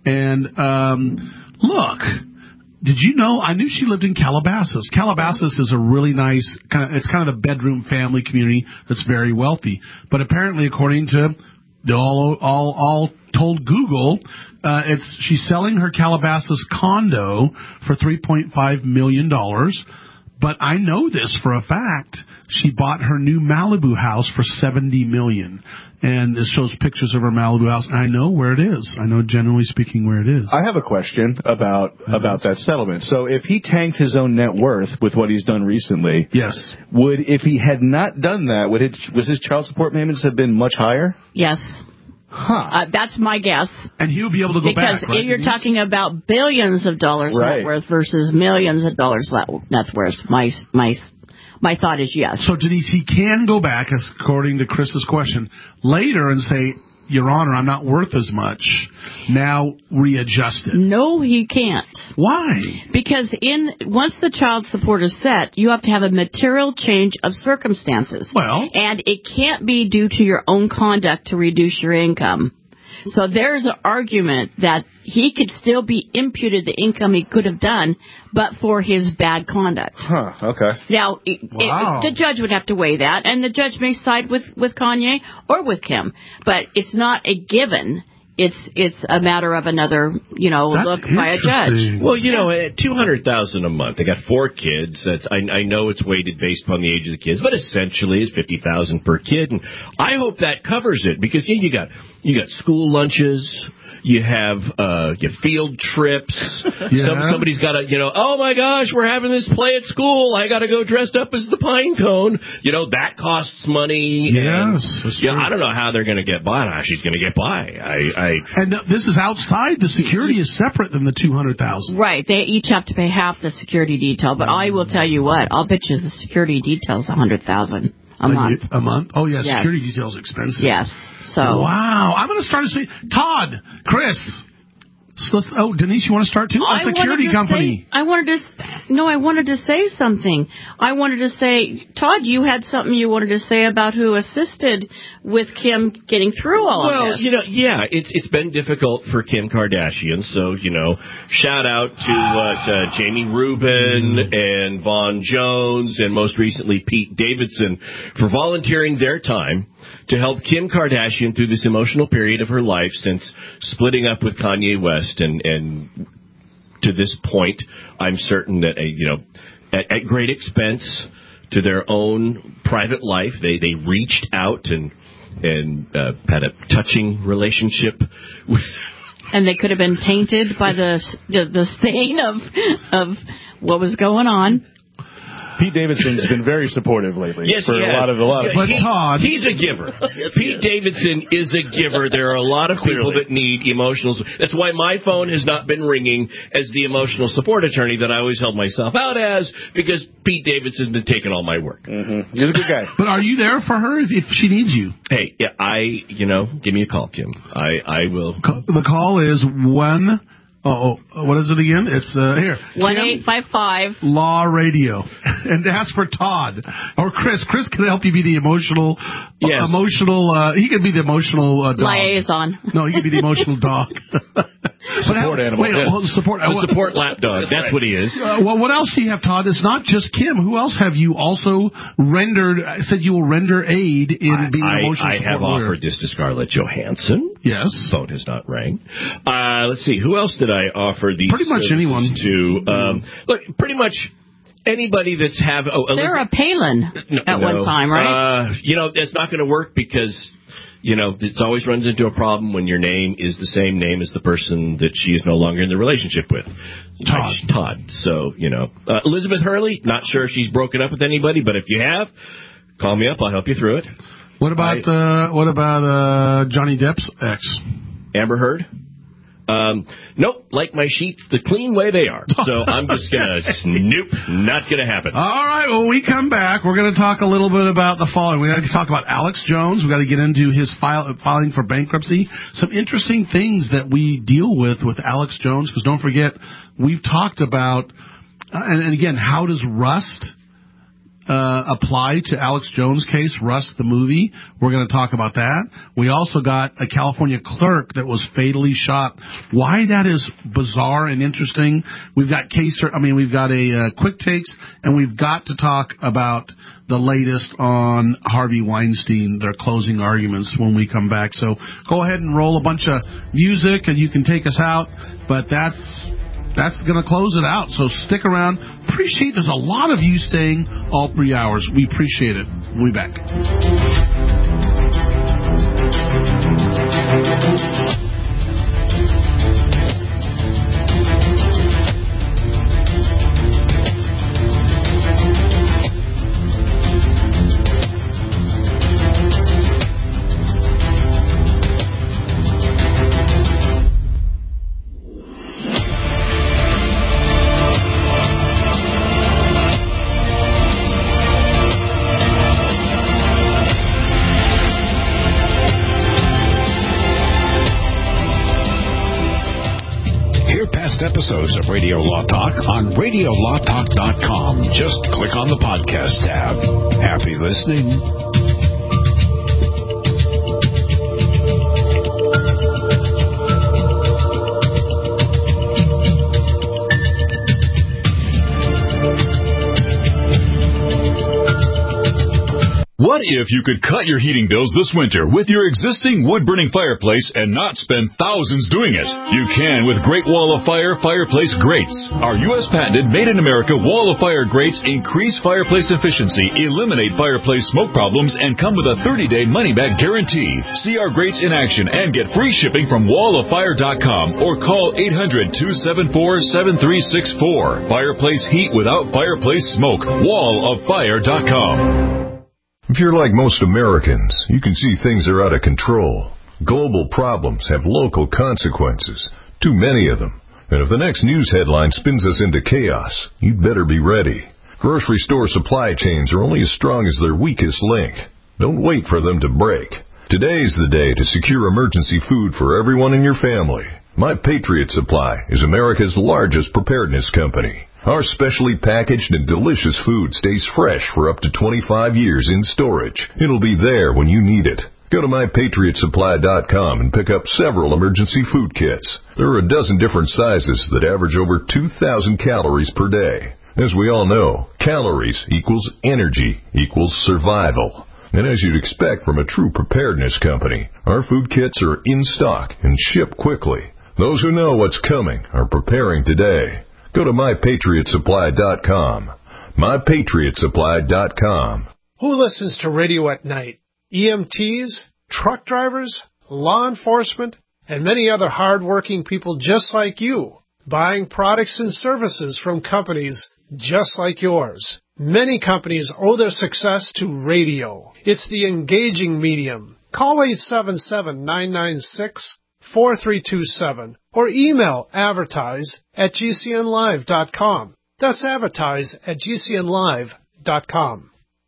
Speaker 3: and look. Did you know? I knew she lived in Calabasas. Calabasas is a really nice it's kind of the bedroom family community that's very wealthy. But apparently, according to the all told Google, she's selling her Calabasas condo for $3.5 million. But I know this for a fact. She bought her new Malibu house for $70 million. And this shows pictures of her Malibu house. And I know where it is. I know, generally speaking, where it is.
Speaker 1: I have a question about that settlement. So if he tanked his own net worth with what he's done recently,
Speaker 3: yes,
Speaker 1: if he had not done that, was his child support payments have been much higher?
Speaker 4: Yes.
Speaker 1: Huh.
Speaker 4: That's my guess.
Speaker 3: And he'll be able to go back,
Speaker 4: because you're talking about billions of dollars net worth versus millions of dollars net worth. My thought is yes.
Speaker 3: So, Denise, he can go back, according to Chris's question, later and say, Your Honor, I'm not worth as much. Now readjust it.
Speaker 4: No, he can't.
Speaker 3: Why?
Speaker 4: Because once the child support is set, you have to have a material change of circumstances.
Speaker 3: Well.
Speaker 4: And it can't be due to your own conduct to reduce your income. So there's an argument that he could still be imputed the income he could have done, but for his bad conduct.
Speaker 1: Huh, okay.
Speaker 4: Now, the judge would have to weigh that, and the judge may side with Kanye or with Kim, but it's not a given. It's a matter of another, look by a judge.
Speaker 5: Well, at $200,000 a month, they got 4 kids. I know it's weighted based upon the age of the kids, but essentially it's $50,000 per kid, and I hope that covers it because you got school lunches. You have your field trips.
Speaker 3: Yeah.
Speaker 5: Somebody's got to, oh my gosh, we're having this play at school. I got to go dressed up as the pine cone. That costs money.
Speaker 3: Yes.
Speaker 5: I don't know how they're going to get by. How she's going to get by.
Speaker 3: And this is outside. The security is separate than the $200,000.
Speaker 4: Right. They each have to pay half the security detail. But I will tell you what. I'll bet you the security detail is $100,000 a month.
Speaker 3: A month? Oh, yeah. Yes. Security detail is expensive.
Speaker 4: Yes. So.
Speaker 3: Wow. I'm going to start to say, Todd, Chris, Denise, you want to start too? A security company.
Speaker 4: I wanted to say something. I wanted to say, Todd, you had something you wanted to say about who assisted with Kim getting through all of this.
Speaker 5: Well, it's been difficult for Kim Kardashian. So, shout out to Jamie Rubin and Vaughn Jones and most recently Pete Davidson for volunteering their time to help Kim Kardashian through this emotional period of her life since splitting up with Kanye West. And to this point, I'm certain that, at great expense to their own private life, they reached out and had a touching relationship.
Speaker 4: And they could have been tainted by the stain of what was going on.
Speaker 1: Pete Davidson's been very supportive lately.
Speaker 5: Yes,
Speaker 1: for a lot of.
Speaker 3: But Todd,
Speaker 5: he's a giver. Pete Davidson is a giver. There are a lot of people that need emotional. That's why my phone has not been ringing as the emotional support attorney that I always held myself out as, because Pete Davidson's been taking all my work.
Speaker 1: Mm-hmm. He's a good guy.
Speaker 3: But are you there for her if she needs you?
Speaker 5: Hey, give me a call, Kim. I will.
Speaker 3: The call is one. What is it again? It's here.
Speaker 4: 1-855
Speaker 3: Law Radio, and ask for Todd or Chris. Chris can help you be the emotional.
Speaker 5: Yes.
Speaker 3: He can be the emotional dog.
Speaker 4: Liaison.
Speaker 3: No, he can be the emotional dog.
Speaker 1: Support animal.
Speaker 5: Support lap dog. That's what he is.
Speaker 3: Well, what else do you have, Todd? It's not just Kim. Who else have you also rendered? Said you will render aid in being an emotional support
Speaker 5: I have
Speaker 3: lawyer.
Speaker 5: offered this to Scarlett Johansson.
Speaker 3: Yes.
Speaker 5: Phone has not rang. Let's see. Who else did I offer these?
Speaker 3: Pretty much anyone.
Speaker 5: To look, pretty much anybody that's
Speaker 4: Sarah Palin at one time, right?
Speaker 5: It's not going to work because it always runs into a problem when your name is the same name as the person that she is no longer in the relationship with. Todd. So Elizabeth Hurley. Not sure if she's broken up with anybody, but if you have, call me up. I'll help you through it.
Speaker 3: What about Johnny Depp's ex,
Speaker 5: Amber Heard? Nope, like my sheets the clean way they are. So I'm just going to, nope, not going to happen.
Speaker 3: All right, when we come back, we're going to talk a little bit about the following. We've got to talk about Alex Jones. We've got to get into his filing for bankruptcy. Some interesting things that we deal with Alex Jones, because don't forget, we've talked about, and again, how does Rust apply to Alex Jones' case, Rust the movie? We're going to talk about that. We also got a California clerk that was fatally shot. Why that is bizarre and interesting. We've got a quick takes, and we've got to talk about the latest on Harvey Weinstein, their closing arguments when we come back. So go ahead and roll a bunch of music, and you can take us out. But that's going to close it out, so stick around. Appreciate there's a lot of you staying all 3 hours. We appreciate it. We'll be back.
Speaker 2: Episodes of Radio Law Talk on RadioLawTalk.com. Just click on the podcast tab. Happy listening.
Speaker 19: What if you could cut your heating bills this winter with your existing wood-burning fireplace and not spend thousands doing it? You can with Great Wall of Fire Fireplace Grates. Our U.S. patented made-in-America Wall of Fire grates increase fireplace efficiency, eliminate fireplace smoke problems, and come with a 30-day money-back guarantee. See our grates in action and get free shipping from walloffire.com or call 800-274-7364. Fireplace heat without fireplace smoke. walloffire.com.
Speaker 6: If you're like most Americans, you can see things are out of control. Global problems have local consequences, too many of them. And if the next news headline spins us into chaos, you'd better be ready. Grocery store supply chains are only as strong as their weakest link. Don't wait for them to break. Today is the day to secure emergency food for everyone in your family. My Patriot Supply is America's largest preparedness company. Our specially packaged and delicious food stays fresh for up to 25 years in storage. It'll be there when you need it. Go to MyPatriotSupply.com and pick up several emergency food kits. There are a dozen different sizes that average over 2,000 calories per day. As we all know, calories equals energy equals survival. And as you'd expect from a true preparedness company, our food kits are in stock and ship quickly. Those who know what's coming are preparing today. Go to MyPatriotSupply.com. MyPatriotSupply.com.
Speaker 12: Who listens to radio at night? EMTs, truck drivers, law enforcement, and many other hard-working people just like you, buying products and services from companies just like yours. Many companies owe their success to radio. It's the engaging medium. Call 877-996-4327 or email advertise@gcnlive.com. That's advertise@gcnlive.com.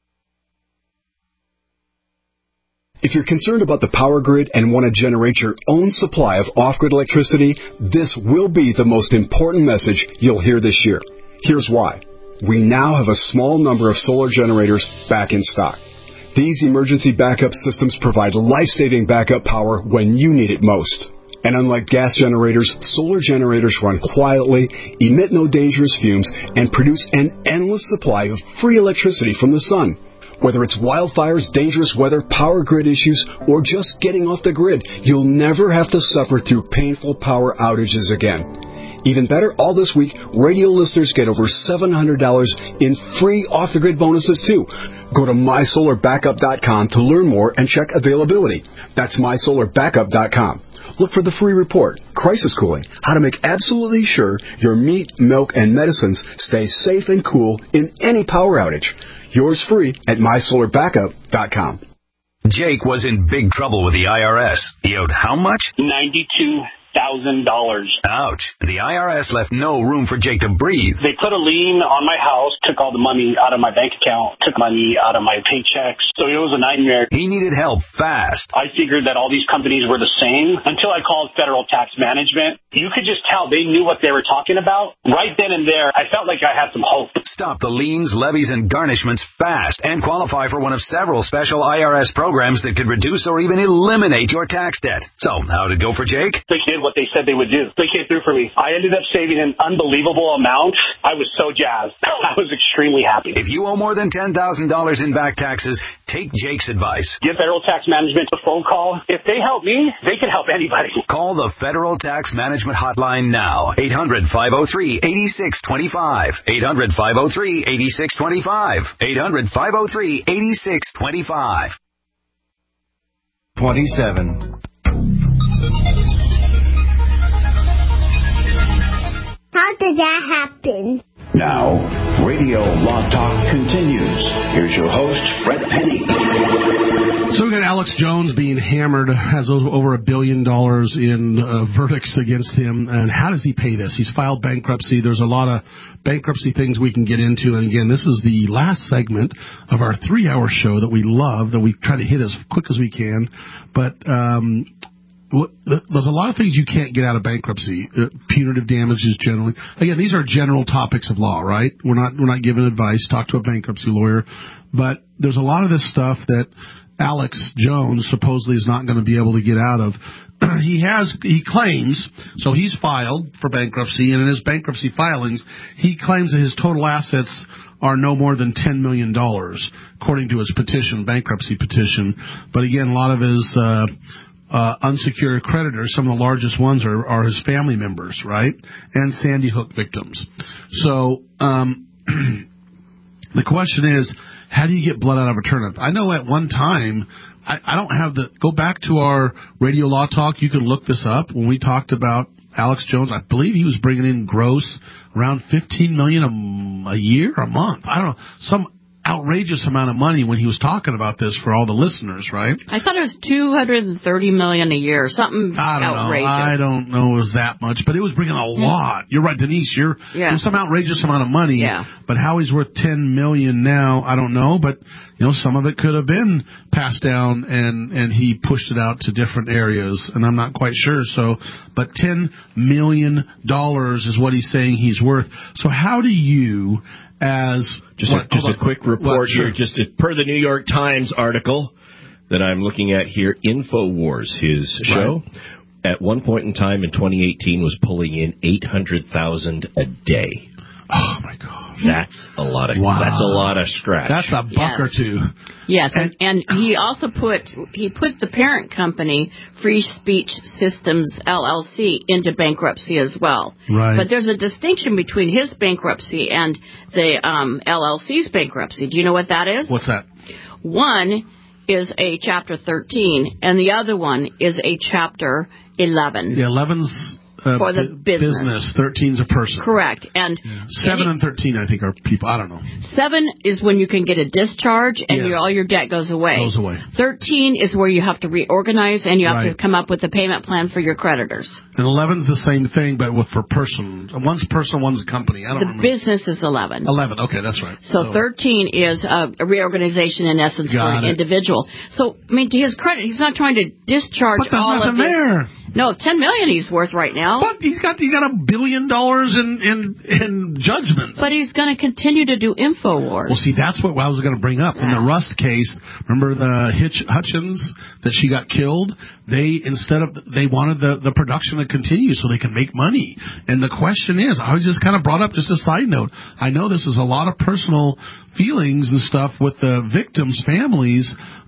Speaker 7: If you're concerned about the power grid and want to generate your own supply of off-grid electricity, this will be the most important message you'll hear this year. Here's why. We now have a small number of solar generators back in stock. These emergency backup systems provide life-saving backup power when you need it most. And unlike gas generators, solar generators run quietly, emit no dangerous fumes, and produce an endless supply of free electricity from the sun. Whether it's wildfires, dangerous weather, power grid issues, or just getting off the grid, you'll never have to suffer through painful power outages again. Even better, all this week, radio listeners get over $700 in free off-the-grid bonuses, too. Go to MySolarBackup.com to learn more and check availability. That's MySolarBackup.com. Look for the free report, Crisis Cooling, how to make absolutely sure your meat, milk, and medicines stay safe and cool in any power outage. Yours free at MySolarBackup.com.
Speaker 8: Jake was in big trouble with the IRS. He owed how much?
Speaker 23: $92,000.
Speaker 8: Ouch. The IRS left no room for Jake to breathe.
Speaker 23: They put a lien on my house, took all the money out of my bank account, took money out of my paychecks. So it was a nightmare.
Speaker 8: He needed help fast.
Speaker 23: I figured that all these companies were the same until I called Federal Tax Management. You could just tell they knew what they were talking about. Right then and there, I felt like I had some hope.
Speaker 8: Stop the liens, levies, and garnishments fast and qualify for one of several special IRS programs that could reduce or even eliminate your tax debt. So, how'd it go for Jake?
Speaker 23: They did what they said they would do. They came through for me. I ended up saving an unbelievable amount. I was so jazzed. I was extremely happy.
Speaker 8: If you owe more than $10,000 in back taxes, take Jake's advice.
Speaker 23: Give Federal Tax Management a phone call. If they help me, they can help anybody.
Speaker 8: Call the Federal Tax Management Hotline now. 800-503-8625. 800-503-8625. 800-503-8625.
Speaker 24: 27.
Speaker 14: How did that happen?
Speaker 2: Now, Radio Law Talk continues. Here's your host, Fred Penny.
Speaker 3: So we got Alex Jones being hammered, has over $1 billion in verdicts against him. And how does he pay this? He's filed bankruptcy. There's a lot of bankruptcy things we can get into. And again, this is the last segment of our 3-hour show that we love, that we try to hit as quick as we can. But there's a lot of things you can't get out of bankruptcy. Punitive damages generally. Again, these are general topics of law, right? We're not giving advice. Talk to a bankruptcy lawyer. But there's a lot of this stuff that Alex Jones supposedly is not going to be able to get out of. He claims, so he's filed for bankruptcy, and in his bankruptcy filings, he claims that his total assets are no more than $10 million, according to his bankruptcy petition. But again, a lot of his unsecured creditors, some of the largest ones are his family members, right? And Sandy Hook victims. So the question is, how do you get blood out of a turnip? I know at one time, I don't have go back to our Radio Law Talk. You can look this up. When we talked about Alex Jones, I believe he was bringing in gross around $15 million a year, a month. I don't know, outrageous amount of money when he was talking about this for all the listeners, right?
Speaker 4: I thought it was $230 million a year, something outrageous.
Speaker 3: I don't know it was that much, but it was bringing a lot. You're right, Denise. There's some outrageous amount of money.
Speaker 4: Yeah.
Speaker 3: But how he's worth $10 million now, I don't know. But some of it could have been passed down, and he pushed it out to different areas, and I'm not quite sure. So, but $10 million is what he's saying he's worth. So how do you, as
Speaker 5: just a quick report here, just per the New York Times article that I'm looking at here, InfoWars, his show, at one point in time in 2018 was pulling in $800,000 a day.
Speaker 3: Oh my God.
Speaker 5: That's a lot of scratch.
Speaker 3: That's a buck or two.
Speaker 4: Yes, and he also put the parent company, Free Speech Systems LLC, into bankruptcy as well.
Speaker 3: Right.
Speaker 4: But there's a distinction between his bankruptcy and the LLC's bankruptcy. Do you know what that is?
Speaker 3: What's that?
Speaker 4: One is a Chapter 13, and the other one is a Chapter 11.
Speaker 3: The 11's
Speaker 4: for the business.
Speaker 3: 13's a person.
Speaker 4: Correct. And
Speaker 3: 7 and 13, I think, are people. I don't know.
Speaker 4: 7 is when you can get a discharge and all your debt goes away. 13 is where you have to reorganize and you have to come up with a payment plan for your creditors.
Speaker 3: And 11's the same thing, but for person. One's person, one's a company. I don't remember.
Speaker 4: The business is 11.
Speaker 3: 11. Okay, that's right.
Speaker 4: So 13 is a reorganization in essence for an individual. So, I mean, to his credit, he's not trying to discharge all of this.
Speaker 3: There.
Speaker 4: No, $10 million he's worth right now.
Speaker 3: But he's got $1 billion in judgments.
Speaker 4: But he's going to continue to do InfoWars.
Speaker 3: Well, see, that's what I was going to bring up. In the Rust case, remember the Hutchins that she got killed? They wanted the production to continue so they can make money. And the question is, I was just kind of brought up just a side note. I know this is a lot of personal feelings and stuff with the victims' families,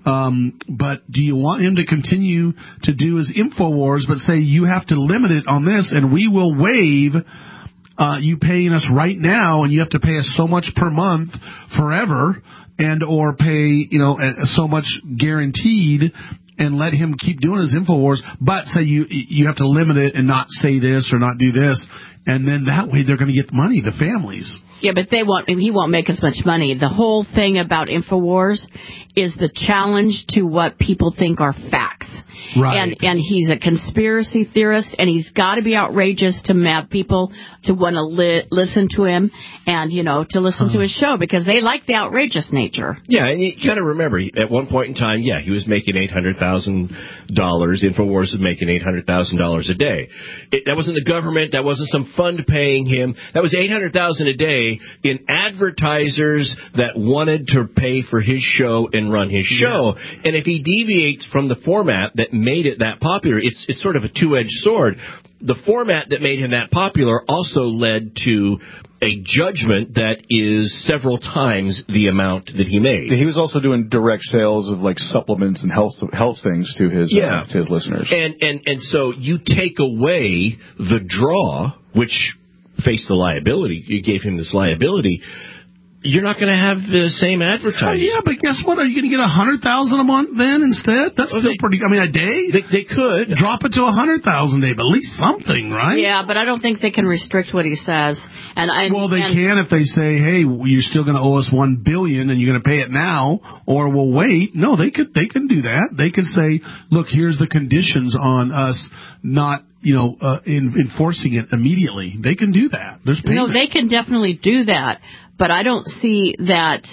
Speaker 3: but do you want him to continue to do his InfoWars, but say you have to limit it on this, and we will waive you paying us right now, and you have to pay us so much per month forever, and or pay so much guaranteed, and let him keep doing his InfoWars, but say you have to limit it and not say this or not do this, and then that way they're going to get the money, the families.
Speaker 4: Yeah, but he won't make as much money. The whole thing about InfoWars is the challenge to what people think are facts.
Speaker 3: Right.
Speaker 4: And he's a conspiracy theorist, and he's got to be outrageous to have people to want to listen to him and, to listen to his show because they like the outrageous nature.
Speaker 5: Yeah, and you got to remember, at one point in time, he was making $800,000. InfoWars was making $800,000 a day. That wasn't the government. That wasn't some fund paying him. That was $800,000 a day in advertisers that wanted to pay for his show and run his show. Yeah. And if he deviates from the format that made it that popular, it's sort of a two-edged sword. The format that made him that popular also led to a judgment that is several times the amount that he made.
Speaker 1: He was also doing direct sales of like supplements and health things to his listeners.
Speaker 5: And so you take away the draw, which faced the liability. You gave him this liability. You're not going to have the same advertising.
Speaker 3: Yeah, but guess what? Are you going to get $100,000 a month then instead? That's still pretty. I mean, a day.
Speaker 5: They could
Speaker 3: drop it to $100,000 a day, but at least something, right?
Speaker 4: Yeah, but I don't think they can restrict what he says.
Speaker 3: They can if they say, "Hey, you're still going to owe us $1 billion, and you're going to pay it now, or we'll wait." No, they can do that. They could say, "Look, here's the conditions on us not." Enforcing it immediately. They can do that. There's payments.
Speaker 4: No, they can definitely do that, but I don't see that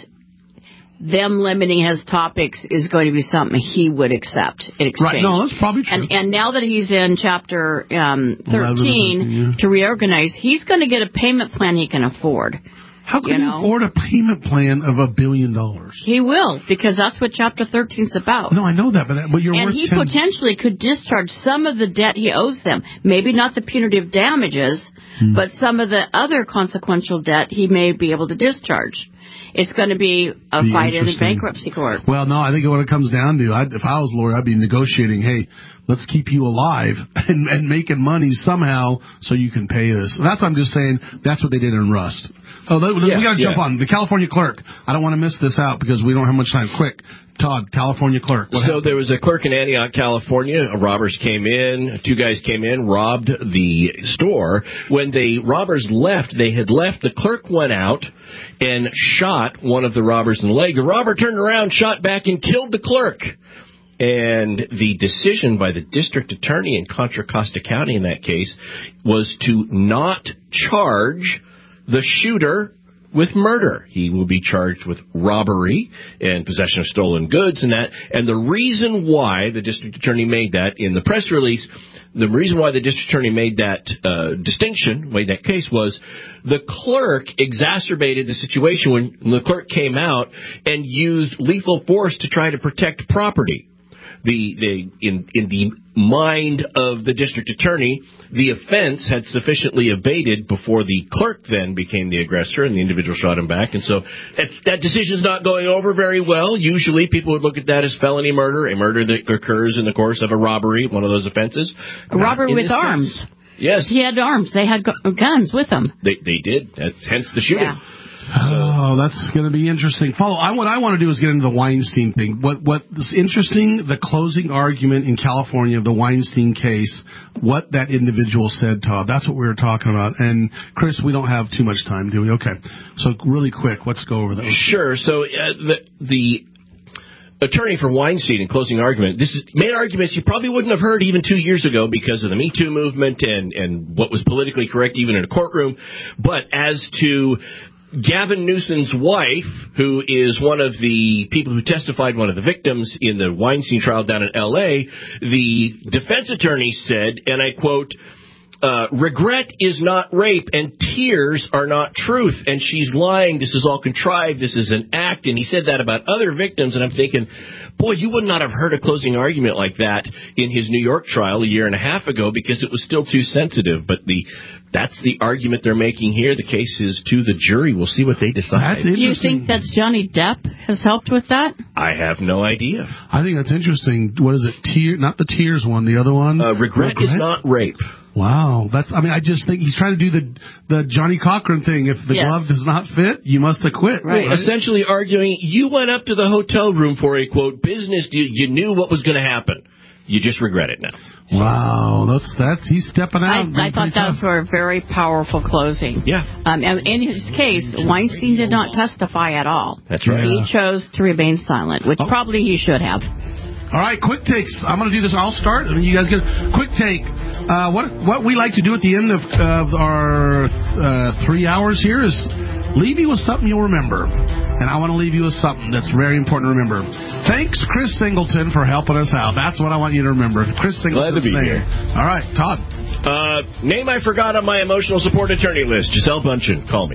Speaker 4: them limiting his topics is going to be something he would accept in exchange.
Speaker 3: Right, no, that's probably true.
Speaker 4: And now that he's in Chapter 13 to reorganize, he's going to get a payment plan he can afford.
Speaker 3: How can he afford a payment plan of $1 billion?
Speaker 4: He will, because that's what Chapter 13 is about.
Speaker 3: No, I know that, but you're
Speaker 4: and he potentially could discharge some of the debt he owes them. Maybe not the punitive damages, but some of the other consequential debt he may be able to discharge. It's going to be fight in the bankruptcy court.
Speaker 3: Well, no, I think what it comes down to, if I was a lawyer, I'd be negotiating, hey, let's keep you alive and making money somehow so you can pay us. That's what I'm just saying. That's what they did in Rust. Oh, we got to jump on. The California clerk. I don't want to miss this out because we don't have much time. Quick. Todd, California clerk.
Speaker 5: There was a clerk in Antioch, California. Robbers came in. 2 guys came in, robbed the store. When the robbers left, the clerk went out and shot one of the robbers in the leg. The robber turned around, shot back, and killed the clerk. And the decision by the district attorney in Contra Costa County in that case was to not charge the shooter with murder. He will be charged with robbery and possession of stolen goods and that. And the reason why the district attorney made that in the press release, the reason why the district attorney made that distinction, made that case, was the clerk exacerbated the situation when the clerk came out and used lethal force to try to protect property. In the mind of the district attorney, the offense had sufficiently evaded before the clerk then became the aggressor and the individual shot him back. And so that decision's not going over very well. Usually people would look at that as felony murder, a murder that occurs in the course of a robbery, one of those offenses.
Speaker 4: A robbery with arms.
Speaker 5: Yes.
Speaker 4: He had arms. They had guns with them.
Speaker 5: They did. Hence the shooting.
Speaker 4: Yeah.
Speaker 3: Oh, that's going to be interesting. What I want to do is get into the Weinstein thing. What's interesting, the closing argument in California of the Weinstein case, what that individual said, Todd. That's what we were talking about. And, Chris, we don't have too much time, do we? Okay. So, really quick, let's go over those.
Speaker 5: Sure. So, the attorney for Weinstein in closing argument, this is made arguments you probably wouldn't have heard even 2 years ago because of the Me Too movement and what was politically correct even in a courtroom. But as to Gavin Newsom's wife, who is one of the people who testified, one of the victims in the Weinstein trial down in L.A., the defense attorney said, and I quote, regret is not rape and tears are not truth, and she's lying, this is all contrived, this is an act, and he said that about other victims, and I'm thinking, boy, you would not have heard a closing argument like that in his New York trial a year and a half ago because it was still too sensitive, but that's the argument they're making here. The case is to the jury. We'll see what they decide.
Speaker 4: Do you think that Johnny Depp has helped with that?
Speaker 5: I have no idea.
Speaker 3: I think that's interesting. What is it? Not the tears one, the other one?
Speaker 5: Regret is not rape.
Speaker 3: Wow. I just think he's trying to do the Johnny Cochran thing. If the glove does not fit, you must acquit.
Speaker 5: Right. Essentially arguing, you went up to the hotel room for a, quote, business deal. You knew what was going to happen. You just regret it now.
Speaker 3: Wow, he's stepping out.
Speaker 4: I thought that was a very powerful closing.
Speaker 5: Yeah.
Speaker 4: And in his case, Weinstein did not testify at all.
Speaker 5: That's right.
Speaker 4: He chose to remain silent, which probably he should have.
Speaker 3: All right, quick takes. I'm going to do this. I'll start, and then you guys get a quick take. What we like to do at the end of our 3 hours here is leave you with something you'll remember. And I want to leave you with something that's very important to remember. Thanks, Chris Singleton, for helping us out. That's what I want you to remember. Chris Singleton's
Speaker 5: Glad to be here.
Speaker 3: All right, Todd.
Speaker 5: Name I forgot on my emotional support attorney list. Giselle Bundchen. Call me.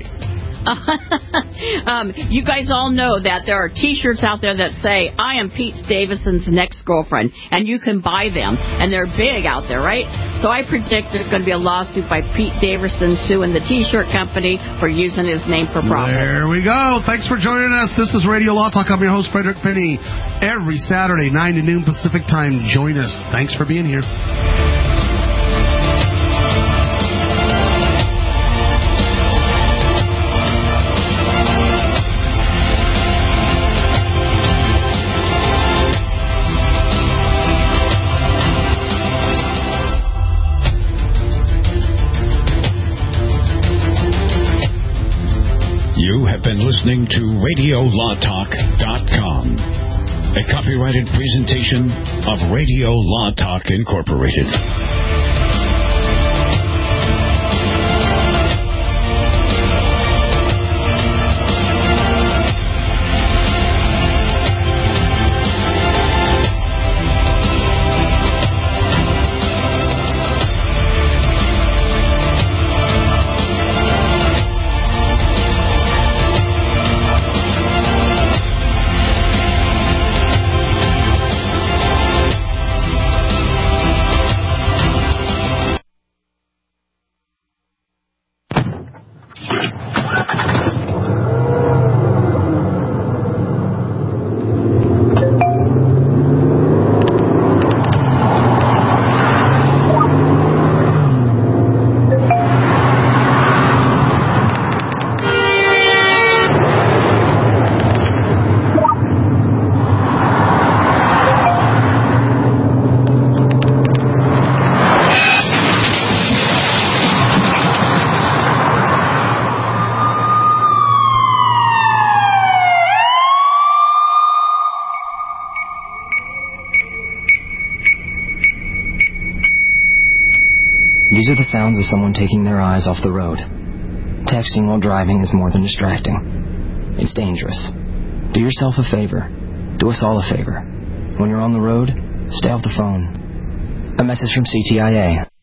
Speaker 4: You guys all know that there are T-shirts out there that say, I am Pete Davidson's next girlfriend, and you can buy them, and they're big out there, right? So I predict there's going to be a lawsuit by Pete Davidson suing the T-shirt company for using his name for profit.
Speaker 3: There we go. Thanks for joining us. This is Radio Law Talk. I'm your host, Frederick Penny. Every Saturday, 9 to noon Pacific time. Join us. Thanks for being here.
Speaker 2: You have been listening to RadioLawTalk.com, a copyrighted presentation of Radio Law Talk Incorporated.
Speaker 9: These are the sounds of someone taking their eyes off the road. Texting while driving is more than distracting. It's dangerous. Do yourself a favor. Do us all a favor. When you're on the road, stay off the phone. A message from CTIA.